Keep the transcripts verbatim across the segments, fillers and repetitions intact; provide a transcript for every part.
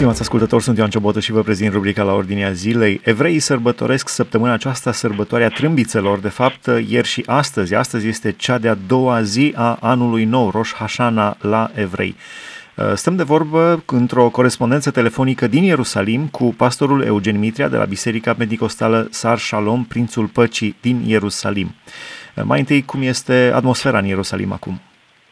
Stimați ascultători, sunt Ioan Ciobotă și vă prezint rubrica La Ordinea Zilei. Evreii sărbătoresc săptămâna aceasta sărbătoarea trâmbițelor. De fapt, ieri și astăzi. Astăzi este cea de-a doua zi a anului nou, Rosh Hashana la evrei. Stăm de vorbă într-o corespondență telefonică din Ierusalim cu pastorul Eugen Mitrea de la Biserica Penticostală Sar Shalom, Prințul Păcii din Ierusalim. Mai întâi, cum este atmosfera în Ierusalim acum?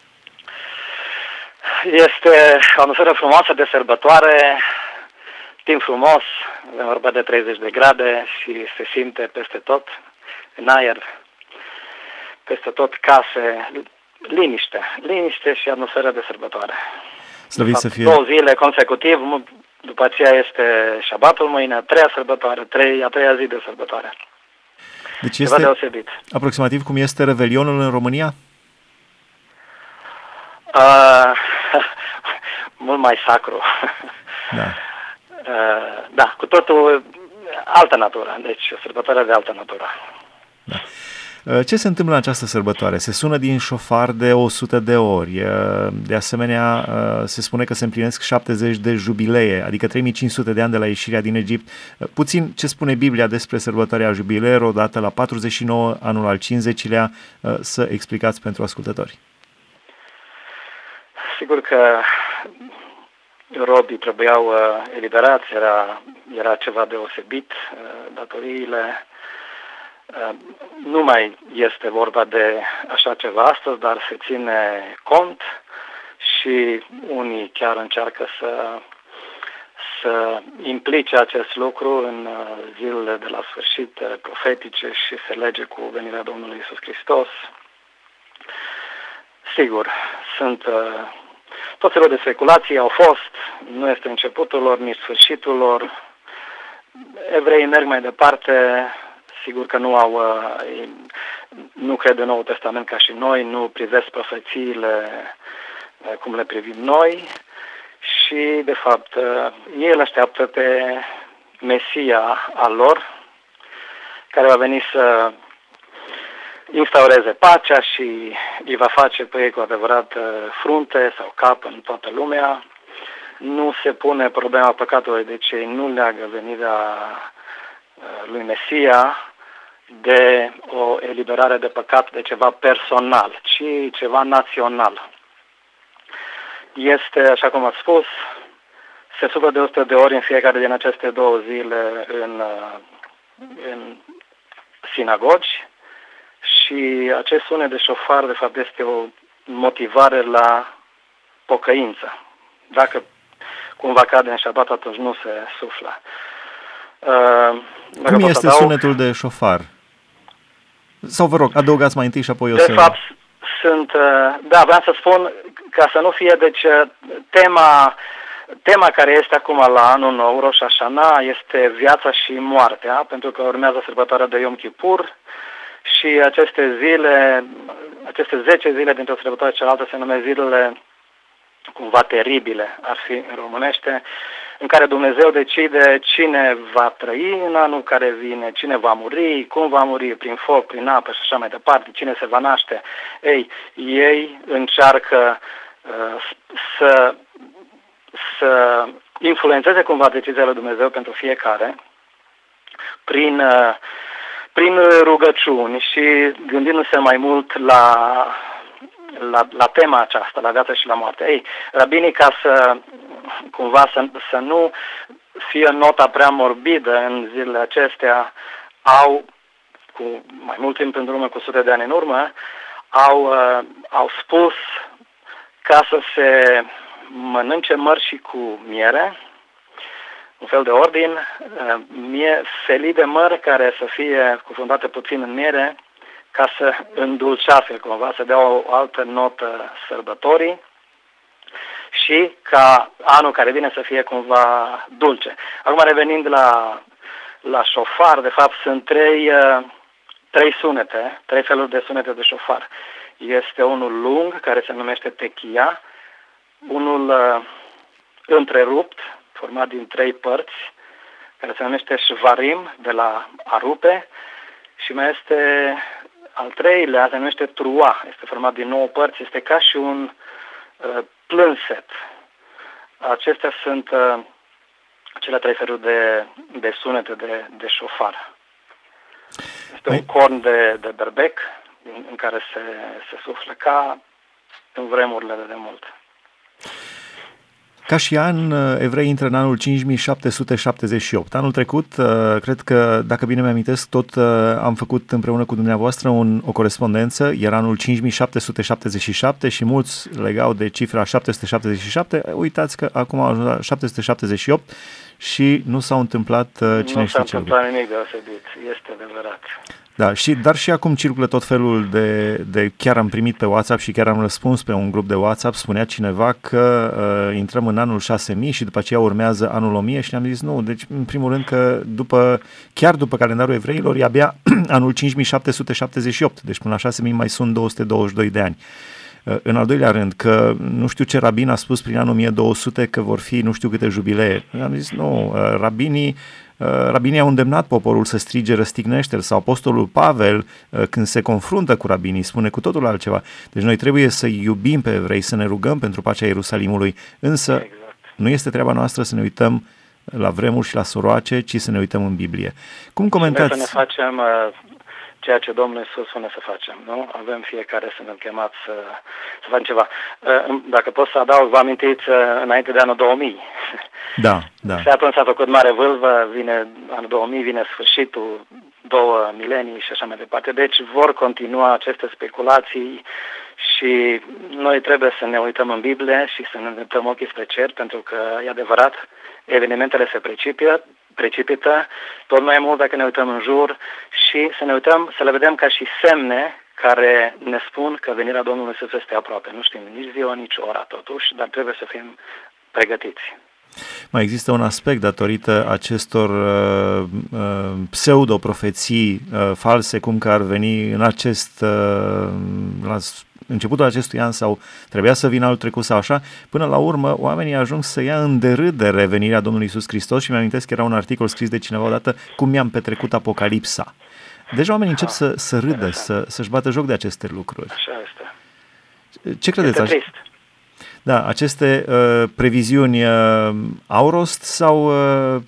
Este o atmosferă frumoasă de sărbătoare, timp frumos, avem vorba de treizeci de grade și se simte peste tot, în aer, peste tot case, liniște, liniște și atmosferă de sărbătoare. Slăvit să fie. Două zile consecutiv, după aceea este șabatul mâine, a treia sărbătoare, trei, a treia zi de sărbătoare. Deci Ceva este deosebit. aproximativ cum este Revelionul în România? Uh, mult mai sacru. Da. Uh, da, cu totul altă natură, deci o sărbătoare de altă natură. Da. Ce se întâmplă în această sărbătoare? Se sună din șofar de o sută de ori. De asemenea, se spune că se împlinesc șaptezeci de jubilee, adică trei mii cinci sute de ani de la ieșirea din Egipt. Puțin ce spune Biblia despre sărbătoarea jubileelor, odată la patruzeci și nouă, anul al cincizecilea, să explicați pentru ascultători. Sigur că robii trebuiau uh, eliberați, era, era ceva deosebit, uh, datoriile. Uh, nu mai este vorba de așa ceva astăzi, dar se ține cont și unii chiar încearcă să, să implice acest lucru în uh, zilele de la sfârșit uh, profetice și se lege cu venirea Domnului Iisus Hristos. Sigur, sunt... Uh, Tot felul de speculații au fost, nu este începutul lor, nici sfârșitul lor. Evreii merg mai departe, sigur că nu au, nu cred în Noul Testament ca și noi, nu privesc profețiile cum le privim noi și, de fapt, ei îl așteaptă pe Mesia al lor, care va veni să instaureze pacea și îi va face pe ei cu adevărat frunte sau cap în toată lumea. Nu se pune problema păcatului, deci ei nu leagă venirea lui Mesia de o eliberare de păcat, de ceva personal, ci ceva național. Este, așa cum ați spus, se suflă de o sută de ori în fiecare din aceste două zile în, în sinagogi. Și acest sunet de șofar, de fapt, este o motivare la pocăință. Dacă cumva cade în șabat, atunci nu se suflă. Uh, Cum este adaug... sunetul de șofar? Sau vă rog, adăugați mai întâi și apoi o să... De fapt, sunt... Uh, da, vreau să spun, ca să nu fie, deci, tema... Tema care este acum la anul nou, Rosh Hashana, este viața și moartea, pentru că urmează sărbătoarea de Yom Kippur, și aceste zile, aceste zece zile dintre o sărbătoare cealaltă se numesc zilele cumva teribile, ar fi în românește, în care Dumnezeu decide cine va trăi în anul care vine, cine va muri, cum va muri, prin foc, prin apă și așa mai departe, cine se va naște. Ei, ei încearcă uh, să, să influențeze cumva decizia lui Dumnezeu pentru fiecare prin... Uh, prin rugăciuni și gândindu-se mai mult la, la, la tema aceasta, la viața și la moarte. Ei, rabinii, ca să cumva să, să nu fie nota prea morbidă în zilele acestea, au, cu mai mult timp în urmă, cu sute de ani în urmă, au, uh, au spus ca să se mănânce mărși cu miere, un fel de ordin, mie, felii de măr care să fie cufundate puțin în miere, ca să îndulcească cumva, să dea o altă notă sărbătorii și ca anul care vine să fie cumva dulce. Acum, revenind la, la șofar, de fapt sunt trei, trei sunete, trei feluri de sunete de șofar. Este unul lung, care se numește techia, unul uh, întrerupt, format din trei părți, care se numește shvarim, de la a rupe, și mai este al treilea, se numește trua, este format din nouă părți, este ca și un uh, plânset. Acestea sunt uh, acele trei feluri de, de sunete de, de șofar. Este un corn de, de berbec în, în care se, se suflă ca în vremurile de demult. Ca și an, evrei intră în anul cinci mii șapte sute șaptezeci și opt. Anul trecut, cred că, dacă bine mi-amintesc, tot am făcut împreună cu dumneavoastră un, o corespondență, era anul cinci mii șapte sute șaptezeci și șapte și mulți legau de cifra șapte sute șaptezeci și șapte. Uitați că acum a ajuns la șapte sute șaptezeci și opt și nu s-a întâmplat cine știe ce. Nu s-a întâmplat nimic deosebit, este adevărat. Da, și, dar și acum circulă tot felul de, de... Chiar am primit pe WhatsApp și chiar am răspuns pe un grup de WhatsApp, spunea cineva că uh, intrăm în anul șase mii și după aceea urmează anul o mie și ne-am zis nu, deci în primul rând că după, chiar după calendarul evreilor e abia anul cinci mii șapte sute șaptezeci și opt, deci până la șase mii mai sunt două sute douăzeci și doi de ani. Uh, în al doilea rând, că nu știu ce rabin a spus prin anul o mie două sute că vor fi nu știu câte jubilee. Am zis nu, uh, rabinii Rabinii au îndemnat poporul să strige răstignește-l, sau apostolul Pavel, când se confruntă cu rabinii, spune cu totul altceva. Deci noi trebuie să iubim pe evrei, să ne rugăm pentru pacea Ierusalimului, însă exact. Nu este treaba noastră să ne uităm la vremuri și la soroace, ci să ne uităm în Biblie. Cum comentați? Să ne facem uh, ceea ce Domnul Iisus spune să facem, nu? Avem fiecare să ne chemați să, să facem ceva. Uh, dacă pot să adaug, vă amintiți uh, înainte de anul două mii. Da, da. Și atunci s-a făcut mare vâlvă, vine anul două mii, vine sfârșitul, două milenii și așa mai departe. Deci vor continua aceste speculații și noi trebuie să ne uităm în Biblie și să ne îndreptăm ochii spre cer, pentru că e adevărat, evenimentele se precipită, precipită tot mai mult dacă ne uităm în jur și să ne uităm, să le vedem ca și semne care ne spun că venirea Domnului Iisus este aproape. Nu știm nici ziua, nici ora totuși, dar trebuie să fim pregătiți. Mai există un aspect datorită acestor uh, uh, pseudo-profeții uh, false, cum că ar veni în acest, uh, la începutul acestui an sau trebuia să vină anul trecut sau așa, până la urmă oamenii ajung să ia în derâdere venirea Domnului Iisus Hristos și mi-amintesc că era un articol scris de cineva odată cum mi-am petrecut Apocalipsa. Deja oamenii încep să, să râdă, să, să-și bată joc de aceste lucruri. Așa este. Ce credeți? Este trist. Da, aceste uh, previziuni uh, au rost sau uh,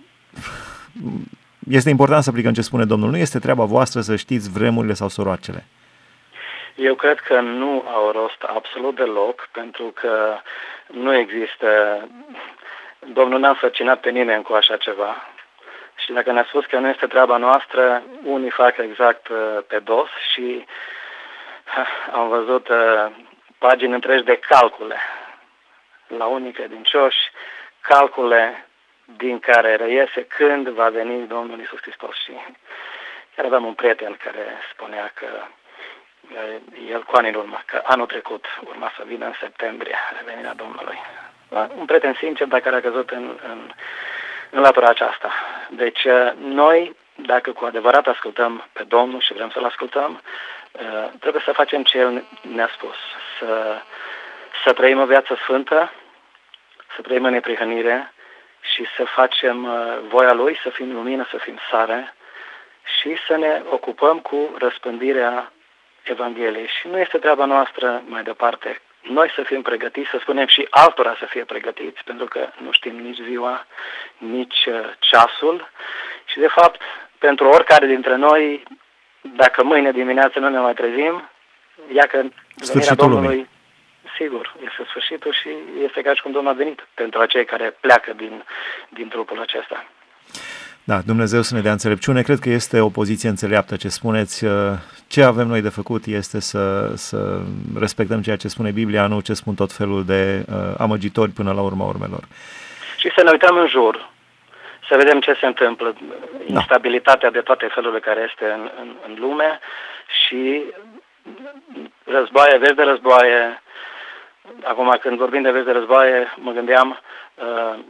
este important să aplicăm ce spune Domnul? Nu este treaba voastră să știți vremurile sau soroacele? Eu cred că nu au rost absolut deloc, pentru că nu există... Domnul n-a însărcinat pe nimeni cu așa ceva. Și dacă ne-a spus că nu este treaba noastră, unii fac exact uh, pe dos și uh, am văzut... Uh, pagini întregi de calcule la unii credincioși, calcule din care reiese când va veni Domnul Iisus Hristos. Și chiar aveam un prieten care spunea că el cu ani în urmă, că anul trecut urma să vină în septembrie revenirea Domnului. Un prieten sincer, dar care a căzut în, în, în latura aceasta. Deci noi, dacă cu adevărat ascultăm pe Domnul și vrem să-L ascultăm, trebuie să facem ce El ne-a spus, să, să trăim o viață sfântă, să trăim în neprihănire și să facem voia Lui, să fim lumină, să fim sare și să ne ocupăm cu răspândirea Evangheliei. Și nu este treaba noastră mai departe. Noi să fim pregătiți, să spunem și altora să fie pregătiți, pentru că nu știm nici ziua, nici ceasul și de fapt, pentru oricare dintre noi, dacă mâine dimineață nu ne mai trezim, ia că venirea Domnului, lumii. Sigur, este sfârșitul și este ca și cum Domnul a venit pentru acei care pleacă din, din trupul acesta. Da, Dumnezeu să ne dea înțelepciune. Cred că este o poziție înțeleaptă ce spuneți. Ce avem noi de făcut este să, să respectăm ceea ce spune Biblia, nu ce spun tot felul de uh, amăgitori până la urma urmelor. Și să ne uităm în jur, să vedem ce se întâmplă, da. Instabilitatea de toate felurile care este în, în, în lume și războaie, vezi de războaie. Acum, când vorbim de vezi de războaie, mă gândeam, uh,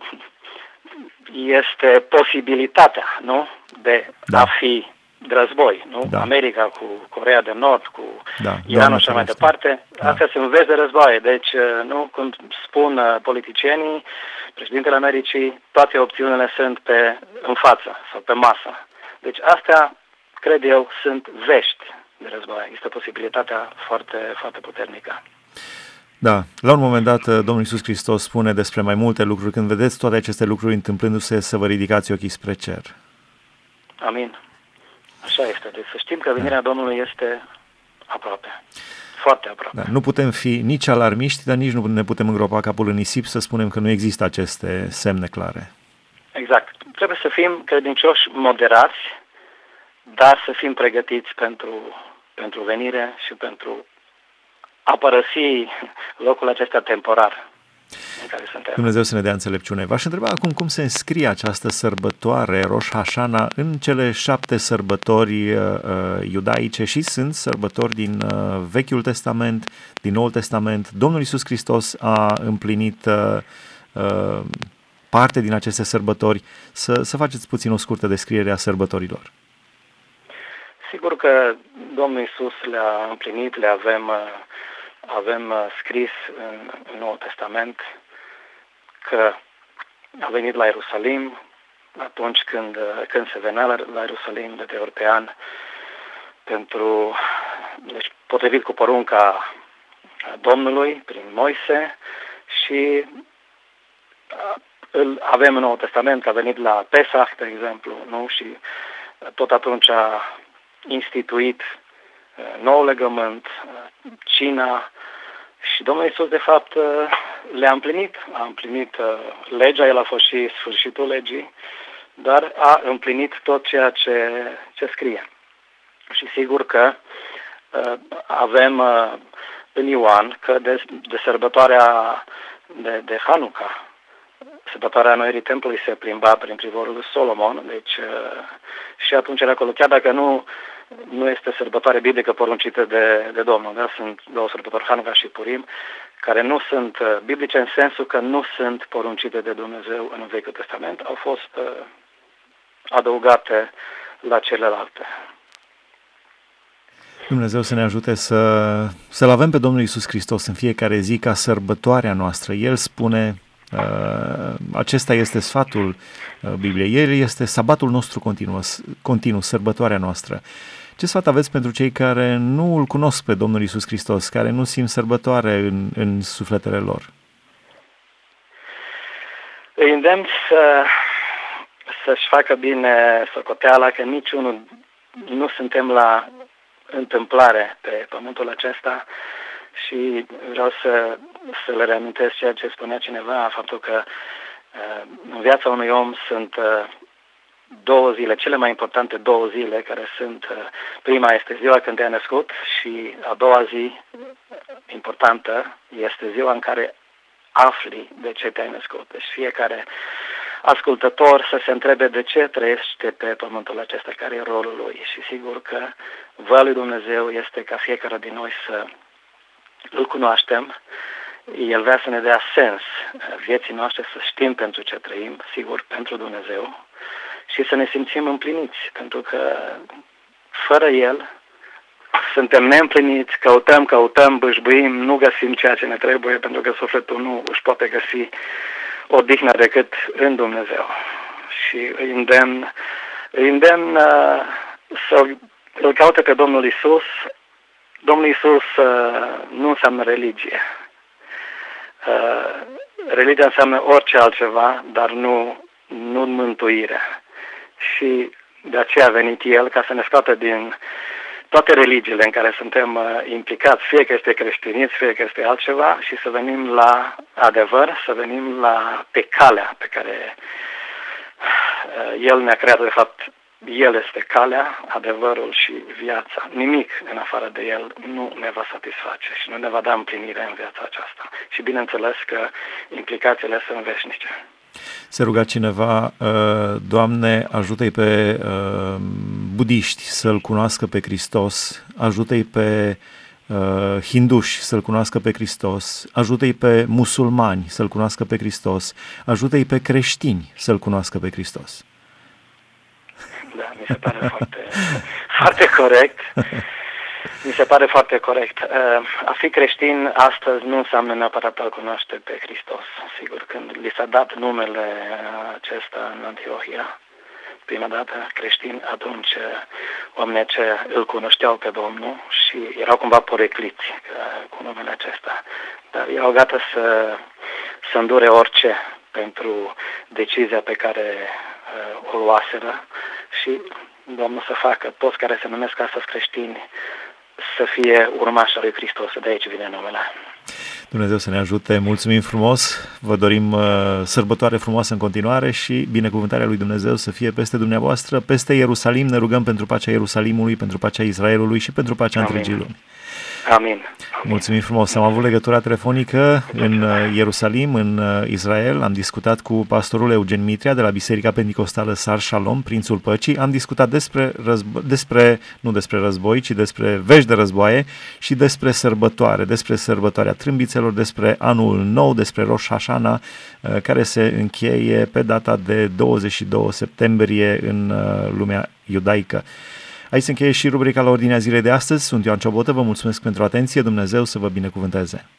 este posibilitatea, nu? De da. a fi de război, nu? Da. America cu Coreea de Nord, cu da. Iranul și mai departe. Da. Astea sunt vezi de războaie. Deci, nu, când spun politicienii, președintele Americii, toate opțiunile sunt pe, în față sau pe masă. Deci astea, cred eu, sunt vești de războaie. Este posibilitatea foarte, foarte puternică. Da, la un moment dat Domnul Iisus Hristos spune despre mai multe lucruri. Când vedeți toate aceste lucruri întâmplându-se, să vă ridicați ochii spre cer. Amin. Așa este. Deci să știm că venirea da. Domnului este aproape. Foarte aproape. Da, nu putem fi nici alarmiști, dar nici nu ne putem îngropa capul în nisip să spunem că nu există aceste semne clare. Exact. Trebuie să fim credincioși moderați, dar să fim pregătiți pentru, pentru venire și pentru a părăsi locul acesta temporar în care suntem. Dumnezeu să ne dea înțelepciune. V-aș întreba acum cum se înscrie această sărbătoare Rosh Hashana în cele șapte sărbători uh, iudaice și sunt sărbători din uh, Vechiul Testament, din Noul Testament. Domnul Iisus Hristos a împlinit uh, uh, parte din aceste sărbători. Să, să faceți puțin o scurtă descriere a sărbătorilor. Sigur că Domnul Iisus le-a împlinit, le avem, avem scris în, în Noul Testament că a venit la Ierusalim atunci când, când se venea la, la Ierusalim de trei ori pe an, pentru, deci potrivit cu porunca Domnului prin Moise, și îl avem în Noul Testament că a venit la Pesach, de exemplu, nu? Și tot atunci a instituit nou legământ, cina, și Domnul Iisus de fapt le-a împlinit. A împlinit legea, el a fost și sfârșitul legii, dar a împlinit tot ceea ce, ce scrie. Și sigur că avem în Ioan că de, de sărbătoarea de, de Hanuca, sărbătoarea Înnoirii Templului, se plimba prin privorul lui Solomon, deci și atunci era acolo, chiar dacă nu, nu este sărbătoare biblică poruncită de, de Domnul, da? Sunt două sărbători, Hanuca și Purim, care nu sunt biblice în sensul că nu sunt poruncite de Dumnezeu în Vechiul Testament, au fost adăugate la celelalte. Dumnezeu să ne ajute să, să-L avem pe Domnul Iisus Hristos în fiecare zi ca sărbătoarea noastră. El spune, uh, acesta este sfatul uh, Bibliei, El este sabatul nostru continuu, continuu, sărbătoarea noastră. Ce sfat aveți pentru cei care nu îl cunosc pe Domnul Iisus Hristos, care nu simt sărbătoare în, în sufletele lor? Îi îndemn să, să-și facă bine socoteala că niciunul nu suntem la întâmplare pe pământul acesta, și vreau să, să le reamintesc ceea ce spunea cineva, faptul că în viața unui om sunt două zile, cele mai importante două zile, care sunt, prima este ziua când te-ai născut și a doua zi importantă este ziua în care afli de ce te-ai născut. Deci fiecare ascultător să se întrebe de ce trăiește pe pământul acesta, care e rolul lui. Și sigur că voia lui Dumnezeu este ca fiecare din noi să îl cunoaștem. El vrea să ne dea sens vieții noastre, să știm pentru ce trăim, sigur, pentru Dumnezeu, și să ne simțim împliniți, pentru că fără El suntem neîmpliniți, căutăm, căutăm, bâșbâim, nu găsim ceea ce ne trebuie, pentru că sufletul nu își poate găsi odihnă decât în Dumnezeu. Și îi îndemn, îi îndemn uh, să îl caute pe Domnul Iisus. Domnul Iisus uh, nu înseamnă religie. Uh, religia înseamnă orice altceva, dar nu, nu mântuire. Și de aceea a venit El ca să ne scoată din toate religiile în care suntem uh, implicați, fie că este creștinism, fie că este altceva, și să venim la adevăr, să venim la pe calea pe care uh, El ne-a creat. De fapt, El este calea, adevărul și viața. Nimic în afară de El nu ne va satisface și nu ne va da împlinire în viața aceasta. Și bineînțeles că implicațiile sunt veșnice. Se ruga cineva, Doamne, ajută-i pe budiști să-L cunoască pe Hristos, ajută-i pe hinduși să-L cunoască pe Hristos, ajută-i pe musulmani să-L cunoască pe Hristos, ajută-i pe creștini să-L cunoască pe Hristos. Da, mi se pare foarte, foarte corect. Mi se pare foarte corect. A fi creștin astăzi nu înseamnă neapărat a-L cunoaște pe Hristos. Sigur, când li s-a dat numele acesta în Antiohia, prima dată creștin, atunci oamenii aceia îl cunoșteau pe Domnul și erau cumva porecliți cu numele acesta. Dar erau gata să, să îndure orice pentru decizia pe care uh, o luaseră și Domnul să facă toți care se numesc astăzi creștini să fie urmașa lui Hristos, de aici vine numele. Dumnezeu să ne ajute, mulțumim frumos, vă dorim uh, sărbătoare frumoasă în continuare și binecuvântarea lui Dumnezeu să fie peste dumneavoastră, peste Ierusalim, ne rugăm pentru pacea Ierusalimului, pentru pacea Israelului și pentru pacea Amin. întregii lumi. Amin. Amin. Mulțumim frumos. Am avut legătura telefonică în Ierusalim, în Israel. Am discutat cu pastorul Eugen Mitrea de la Biserica Pentecostală Sar Shalom, Prințul Păcii. Am discutat despre, războ- despre, nu despre război, ci despre vești de războaie și despre sărbătoare, despre sărbătoarea trâmbițelor, despre anul nou, despre Rosh Hashana, care se încheie pe data de douăzeci și doi septembrie în lumea iudaică. Aici se încheie și rubrica La Ordinea Zilei de astăzi. Sunt Ioan Ciobotă, vă mulțumesc pentru atenție, Dumnezeu să vă binecuvânteze.